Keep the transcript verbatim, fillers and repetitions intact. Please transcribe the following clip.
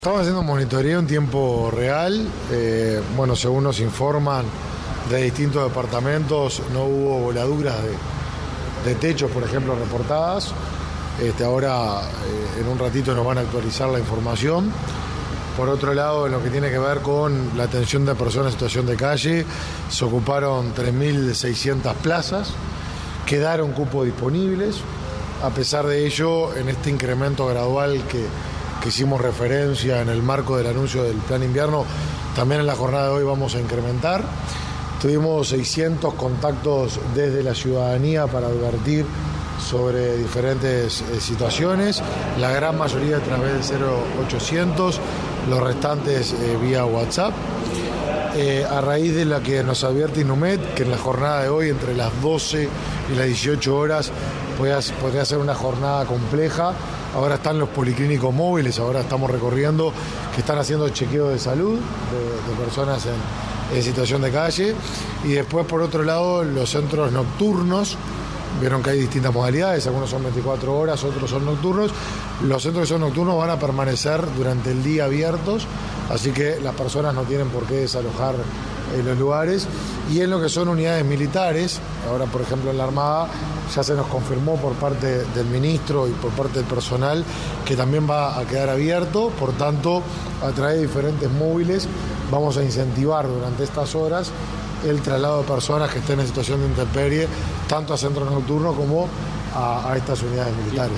Estamos haciendo un monitoreo en tiempo real. Eh, bueno, según nos informan de distintos departamentos, no hubo voladuras de, de techos, por ejemplo, reportadas. Este, ahora, eh, en un ratito nos van a actualizar la información. Por otro lado, en lo que tiene que ver con la atención de personas en situación de calle, se ocuparon tres mil seiscientas plazas, quedaron cupos disponibles. A pesar de ello, en este incremento gradual que que hicimos referencia en el marco del anuncio del plan invierno, también en la jornada de hoy vamos a incrementar. Tuvimos seiscientos contactos desde la ciudadanía para advertir sobre diferentes eh, situaciones, la gran mayoría a través del cero ochocientos, los restantes eh, vía WhatsApp. Eh, a raíz de la que nos advierte Inumet, que en la jornada de hoy, entre las doce y las dieciocho horas, podría ser una jornada compleja. Ahora están los policlínicos móviles, ahora estamos recorriendo, que están haciendo chequeo de salud de, de personas en, en situación de calle. Y después, por otro lado, los centros nocturnos. Vieron que hay distintas modalidades, algunos son veinticuatro horas, otros son nocturnos. Los centros que son nocturnos van a permanecer durante el día abiertos, así que las personas no tienen por qué desalojar en los lugares. Y en lo que son unidades militares, ahora por ejemplo en la Armada, ya se nos confirmó por parte del ministro y por parte del personal que también va a quedar abierto. Por tanto, a través de diferentes móviles vamos a incentivar durante estas horas el traslado de personas que estén en situación de intemperie, tanto a centros nocturnos como a, a estas unidades militares.